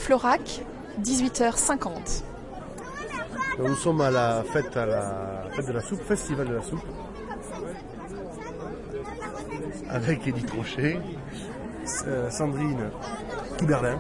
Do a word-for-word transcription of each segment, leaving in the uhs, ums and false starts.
Florac, dix-huit heures cinquante. Nous sommes à la fête, à la fête de la soupe, festival de la soupe, avec Edith Rocher, euh, Sandrine Kiberlin,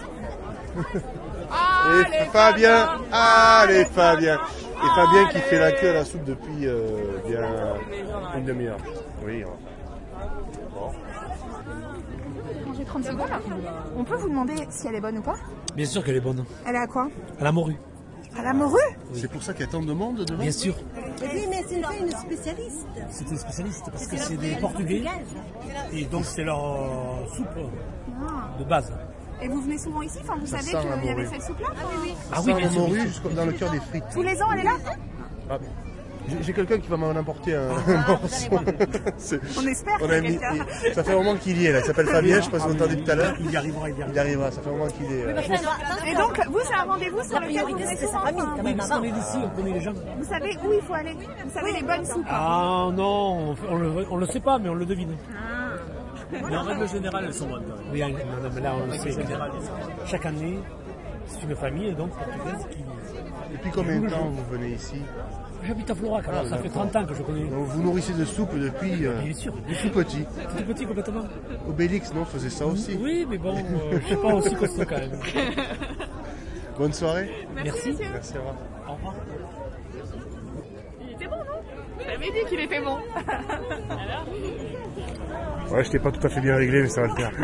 et Fabien, allez Fabien, et Fabien qui fait la queue à la soupe depuis euh, bien une demi-heure. Oui. Bon. J'ai trente secondes. On peut vous demander si elle est bonne ou pas? Bien sûr qu'elle est bonne. Elle est à quoi? À la morue. À la morue? C'est pour ça qu'il y a tant de monde devant? Bien sûr. Oui, mais c'est une spécialiste. C'est une spécialiste parce que c'est des Portugais et donc c'est leur euh, soupe de base. Et vous venez souvent ici? Enfin, vous Ça savez sent la qu'il y avait morue. cette soupe-là? Ah oui, oui. Ah oui, Sans bien la sûr. morue jusqu'au dans le cœur des frites. Tous les ans, elle est là? Ah, j'ai- J'ai quelqu'un qui va m'en apporter un, un morceau. C'est- On espère on qu'il y a a mis- quelqu'un. il- Ça fait un moment qu'il y est là, il s'appelle Fabien, je sais pas si vous l'entendez tout à l'heure. Il y arrivera, il y Il arrivera. arrivera, ça fait un moment qu'il est. euh, Et donc, vous, c'est un rendez-vous sur La lequel vous priorité, venez c'est souvent? sa famille, enfin, quand même. Parce qu'on est d'ici, on connaît les gens. Vous savez où il faut aller? Vous savez les bonnes soupes? Ah non, on le, on le sait pas, mais on le devine. Mais en règle générale, elles sont bonnes. Oui, non, non, mais là on le sait. Chaque année, c'est une famille donc portugaise qui. Depuis combien de temps vous venez ici? J'habite à Florac, alors Ah, ça fait d'accord. trente ans que je connais. Donc, vous nourrissez de soupe depuis euh, Bien sûr, tout petit. tout petit complètement. Obélix, non, faisait ça aussi. Oui, mais bon, euh, je suis pas aussi costaud quand même. Bonne soirée. Merci. Merci, au revoir. Au revoir. Il était bon, non? J'avais dit qu'il était bon. Ouais, je t'ai pas tout à fait bien réglé, mais ça va le faire.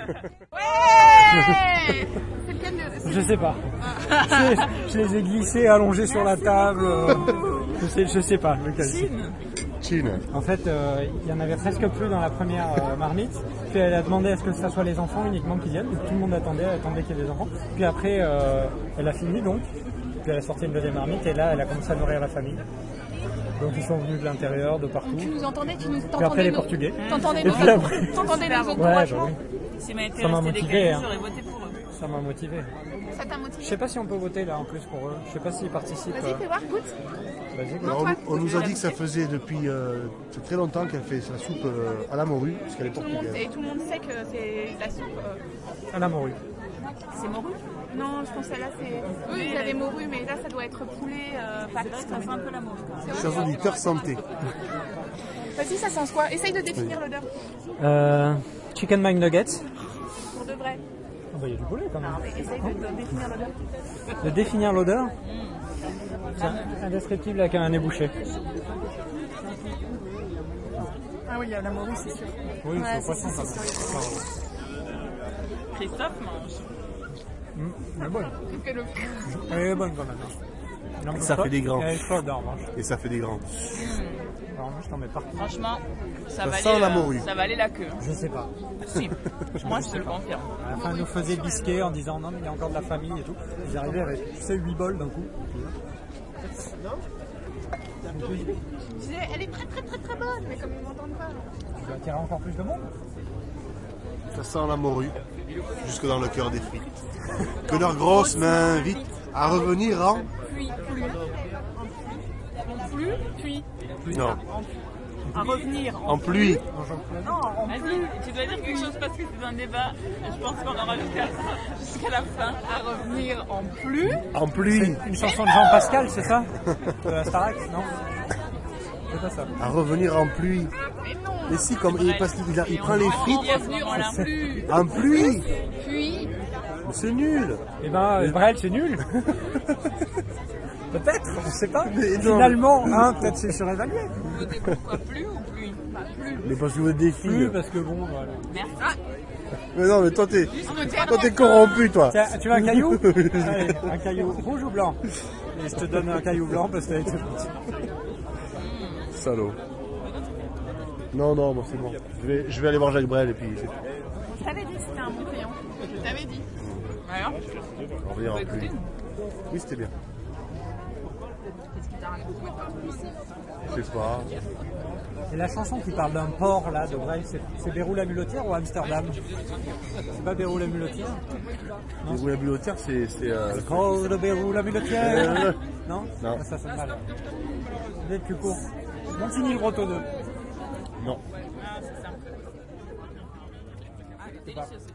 Ouais! C'est lequel de... Je sais pas. je, je les ai glissés, allongés sur la table. euh, je sais, je sais pas lequel. Chine. En fait, euh, il y en avait presque plus dans la première euh, marmite. Puis elle a demandé à ce que ce soit les enfants uniquement qui viennent. Donc tout le monde attendait, elle attendait qu'il y ait des enfants. Puis après, euh, elle a fini donc. Puis elle a sorti une deuxième marmite et là, elle a commencé à nourrir la famille. Donc ils sont venus de l'intérieur, de partout. Tu nous entendais? Tu nous Puis après t'entendais les nous- Portugais. T'entendais Et nous puis après- T'entendais nos Ouais, bah encouragements? oui. Si m'a été Ça m'a resté motivé, décalé, hein. j'aurais voté pour eux. Ça m'a motivé. Ça t'a Je motivé? sais pas si on peut voter là en plus pour eux. Je sais pas s'ils participent. Vas-y, euh. fais voir, goûte. Vas-y. Alors, on, on nous a dit que ça faisait depuis euh, c'est très longtemps qu'elle fait sa soupe euh, à la morue, parce qu'elle est Tout le monde, portugaise. et tout le monde sait que c'est la soupe. euh, À la morue. C'est morue? Non, je pense que là c'est. Eux ils avaient morue, mais là ça doit être poulet, euh, pâte. Ça sent un peu la morue. Chanson du cœur santé. Vas-y, ça sent quoi? Essaye de définir l'odeur. Euh, chicken McNuggets. Pour de vrai. Ah bah il y a du poulet quand même. Non, mais essaye de, de définir l'odeur. De définir l'odeur. C'est indescriptible avec un nez bouché. Ah oui, il y a la morue, c'est sûr. Oui, Ouais, c'est c'est- poisson c'est- ça. Christophe mange. Mmh, elle est bonne. Que le- Elle est bonne quand même. hein. Elle en Ça peut fait pas. des grands. Elle est chaude en revanche. Et ça fait des grands. En revanche, je t'en mets partout. Franchement, ça, Ça valait, sent la euh, morue. ça valait la queue. Je sais pas. Si, moi je te le confirme. À la fin, ils nous faisaient bisquer en disant non, mais il y a encore de la famille et tout. Ils arrivaient avec, tu sais, huit bols d'un coup. Je disais, elle est très très très très bonne, mais comme ils m'entendent pas. Tu vas attirer encore plus de monde. Ça sent la morue, jusque dans le cœur des frites. Que leurs grosses mains invitent à revenir en... Puis, plus. En plus, puis. Non, À revenir en. en pluie. Non, en Vas-y, plus. tu dois dire quelque chose parce que c'est un débat. Et je pense qu'on aura jusqu'à jusqu'à la fin. À revenir en plus. En pluie. Une chanson de Jean Pascal, c'est ça? De la Starac, non? C'est pas ça. À revenir en pluie. Mais non. Mais si, comme, et parce qu'il a- il prend les frites Bienvenue en plus. en pluie. Puis. Mais c'est nul. Eh ben, euh, Brel, c'est nul. Peut-être, on sait pas. Mais non. Finalement, hein, peut-être c'est surévalué. Pourquoi plus ou plus? Mais parce que vous êtes des Plus filles. parce que bon, voilà. Merci. Mais non, mais toi t'es, toi t'es corrompu, toi. Tiens, tu veux un caillou? Allez, un caillou rouge ou blanc? Et je te donne un caillou blanc parce que t'as été gentil. Salaud. Non, non, bon, c'est bon. Je vais, je vais aller voir Jacques Brel et puis c'est tout. Je t'avais dit que c'était un bon client. Je t'avais dit. Alors, On revient en pluie. Oui, c'était bien. qu'est-ce qui t'a raconté? Je sais pas. Et la chanson qui parle d'un port là de Brel, c'est c'est Bérou la Muletière ou Amsterdam? C'est pas Bérou la Muletière? Les roues la bulotière, c'est. c'est euh, Le col de Bérou la Muletière? Euh, Non? Non. Ah, ça sonne mal. Peut-être plus court. Montigny-le-Breton deux. Non. Ah, c'est ça. Ah, c'est délicieux ça.